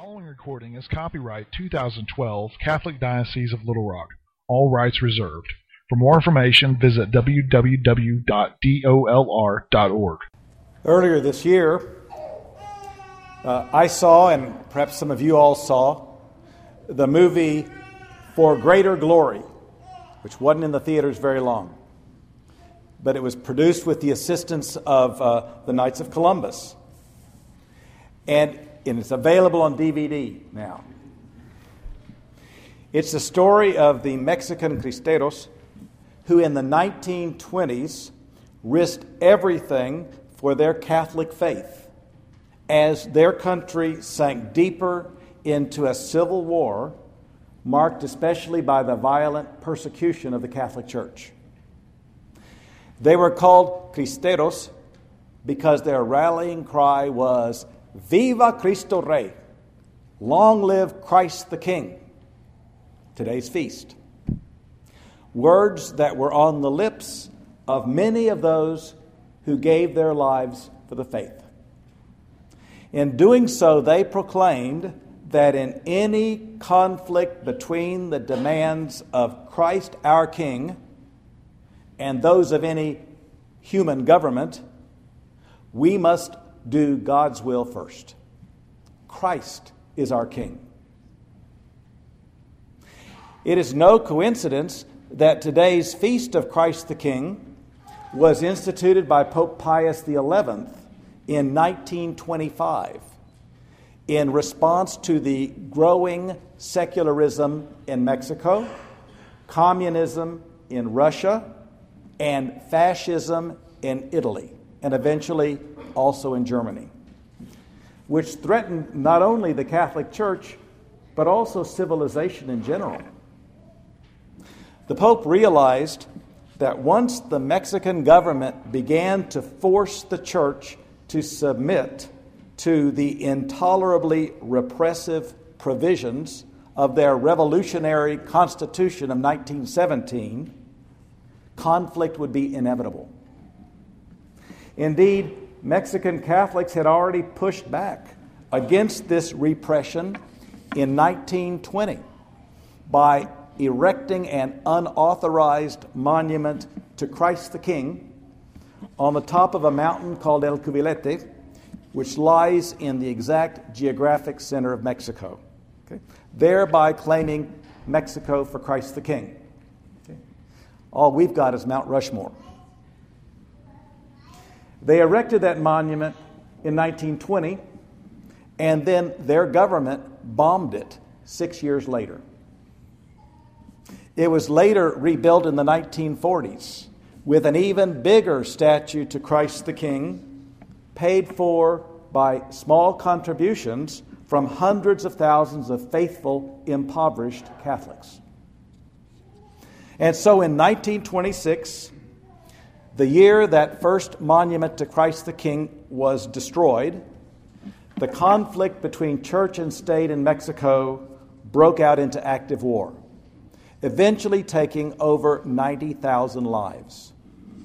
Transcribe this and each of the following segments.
following recording is copyright 2012 Catholic Diocese of Little Rock. All rights reserved. For more information, visit www.dolr.org. Earlier this year, I saw, and perhaps some of you all saw, the movie For Greater Glory, which wasn't in the theaters very long. But it was produced with the assistance of the Knights of Columbus. And it's available on DVD now. It's the story of the Mexican Cristeros who in the 1920s risked everything for their Catholic faith as their country sank deeper into a civil war marked especially by the violent persecution of the Catholic Church. They were called Cristeros because their rallying cry was, "Viva Cristo Rey! Long live Christ the King!" Today's feast. Words that were on the lips of many of those who gave their lives for the faith. In doing so, they proclaimed that in any conflict between the demands of Christ our King and those of any human government, we must do God's will first. Christ is our King. It is no coincidence that today's Feast of Christ the King was instituted by Pope Pius XI in 1925 in response to the growing secularism in Mexico, communism in Russia, and fascism in Italy, and eventually also in Germany, which threatened not only the Catholic Church, but also civilization in general. The Pope realized that once the Mexican government began to force the Church to submit to the intolerably repressive provisions of their revolutionary Constitution of 1917, conflict would be inevitable. Indeed, Mexican Catholics had already pushed back against this repression in 1920 by erecting an unauthorized monument to Christ the King on the top of a mountain called El Cubilete, which lies in the exact geographic center of Mexico, thereby claiming Mexico for Christ the King. All we've got is Mount Rushmore. They erected that monument in 1920, and then their government bombed it 6 years later. It was later rebuilt in the 1940s with an even bigger statue to Christ the King, paid for by small contributions from hundreds of thousands of faithful, impoverished Catholics. And so in 1926, the year that first monument to Christ the King was destroyed, the conflict between church and state in Mexico broke out into active war, eventually taking over 90,000 lives.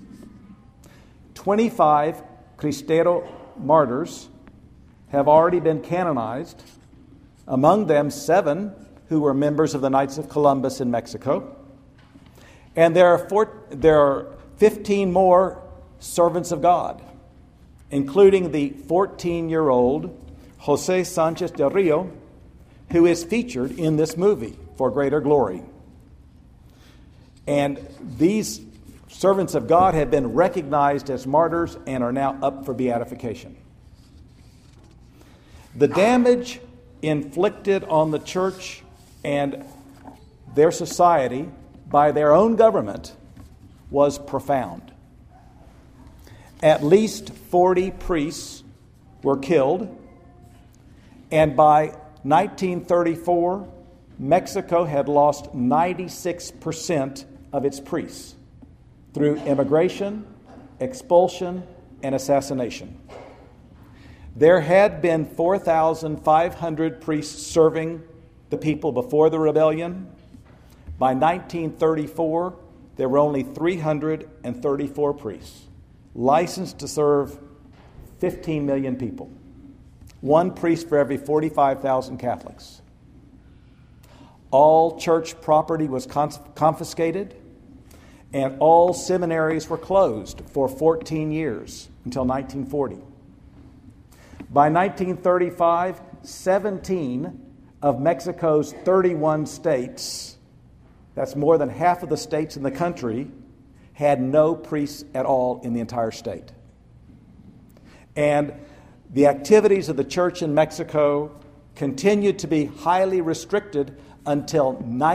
25 Cristero martyrs have already been canonized, among them 7 who were members of the Knights of Columbus in Mexico. And there are 15 more servants of God, including the 14-year-old Jose Sanchez del Rio, who is featured in this movie, For Greater Glory. And these servants of God have been recognized as martyrs and are now up for beatification. The damage inflicted on the church and their society by their own government was profound. At least 40 priests were killed, and by 1934, Mexico had lost 96% of its priests through immigration, expulsion, and assassination. There had been 4,500 priests serving the people before the rebellion. By 1934, there were only 334 priests licensed to serve 15 million people. one priest for every 45,000 Catholics. All church property was confiscated, and all seminaries were closed for 14 years until 1940. By 1935, 17 of Mexico's 31 states, that's more than half of the states in the country, had no priests at all in the entire state. And the activities of the church in Mexico continued to be highly restricted until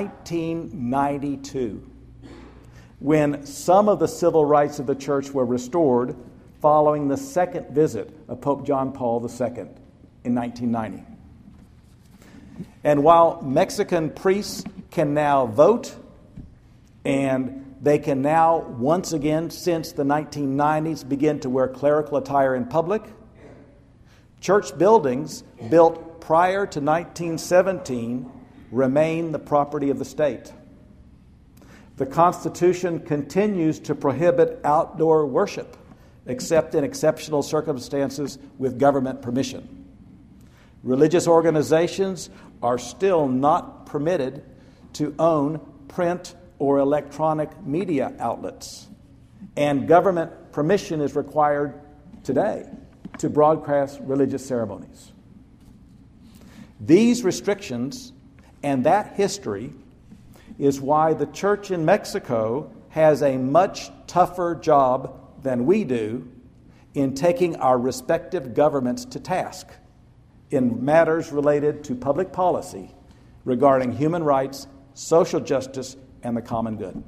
1992, when some of the civil rights of the church were restored following the second visit of Pope John Paul II in 1990. And while Mexican priests can now vote, and they can now, once again, since the 1990s, begin to wear clerical attire in public, church buildings built prior to 1917 remain the property of the state. The Constitution continues to prohibit outdoor worship, except in exceptional circumstances with government permission. Religious organizations are still not permitted to own print or electronic media outlets, and government permission is required today to broadcast religious ceremonies. These restrictions and that history is why the church in Mexico has a much tougher job than we do in taking our respective governments to task in matters related to public policy regarding human rights, social justice, and the common good.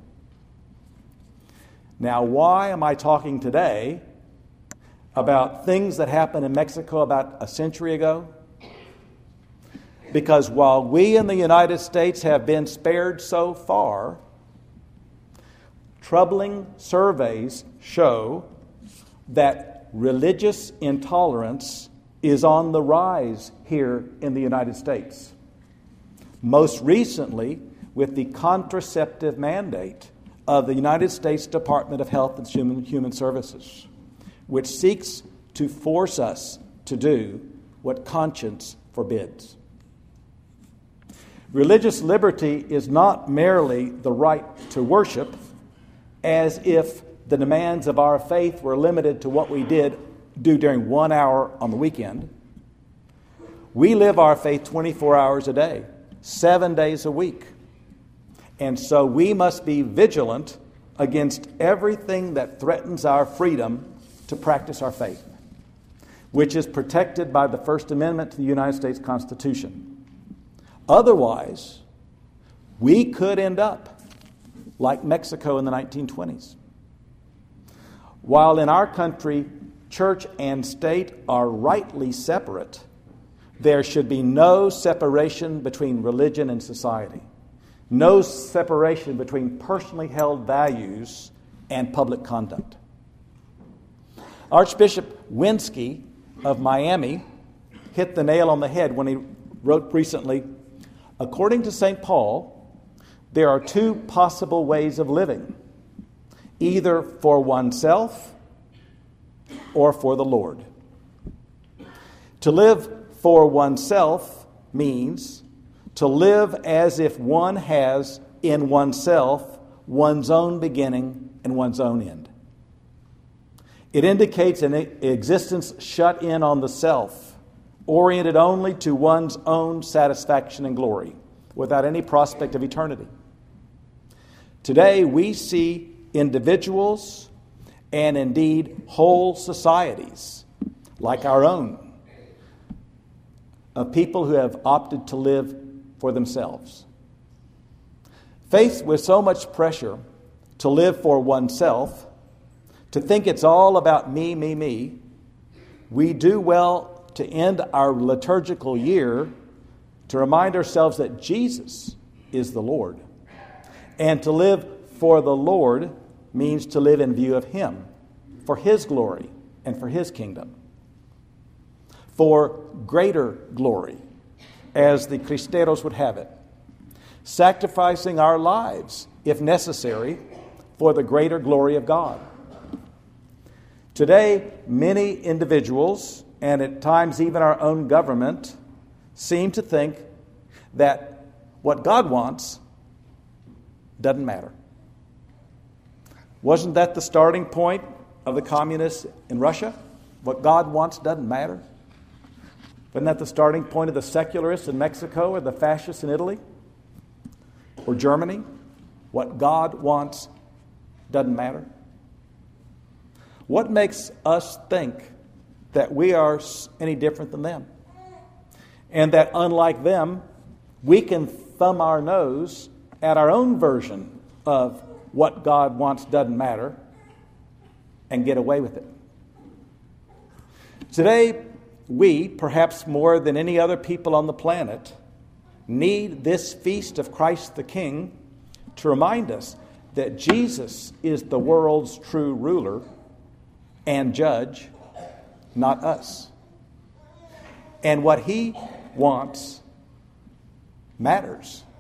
Now, why am I talking today about things that happened in Mexico about a century ago? Because while we in the United States have been spared so far, troubling surveys show that religious intolerance is on the rise here in the United States. Most recently, with the contraceptive mandate of the United States Department of Health and Human Services, which seeks to force us to do what conscience forbids. Religious liberty is not merely the right to worship, as if the demands of our faith were limited to what we do during 1 hour on the weekend. We live our faith 24 hours a day, 7 days a week. And so we must be vigilant against everything that threatens our freedom to practice our faith, which is protected by the First Amendment to the United States Constitution. Otherwise, we could end up like Mexico in the 1920s. While in our country, church and state are rightly separate, there should be no separation between religion and society, no separation between personally held values and public conduct. Archbishop Winsky of Miami hit the nail on the head when he wrote recently, according to St. Paul, there are two possible ways of living, either for oneself or for the Lord. To live for oneself means to live as if one has in oneself one's own beginning and one's own end. It indicates an existence shut in on the self, oriented only to one's own satisfaction and glory, without any prospect of eternity. Today, we see individuals and indeed whole societies, like our own, of people who have opted to live for themselves. Faced with so much pressure to live for oneself, to think it's all about me, me, me, we do well to end our liturgical year to remind ourselves that Jesus is the Lord. And to live for the Lord means to live in view of Him, for His glory and for His kingdom, for greater glory, as the Cristeros would have it, sacrificing our lives, if necessary, for the greater glory of God. Today, many individuals and at times even our own government, seem to think that what God wants doesn't matter. Wasn't that the starting point of the communists in Russia? What God wants doesn't matter. Wasn't that the starting point of the secularists in Mexico or the fascists in Italy or Germany? What God wants doesn't matter. What makes us think that we are any different than them? And that unlike them, we can thumb our nose at our own version of what God wants doesn't matter and get away with it. Today, we, perhaps more than any other people on the planet, need this feast of Christ the King to remind us that Jesus is the world's true ruler and judge, not us. And what he wants matters.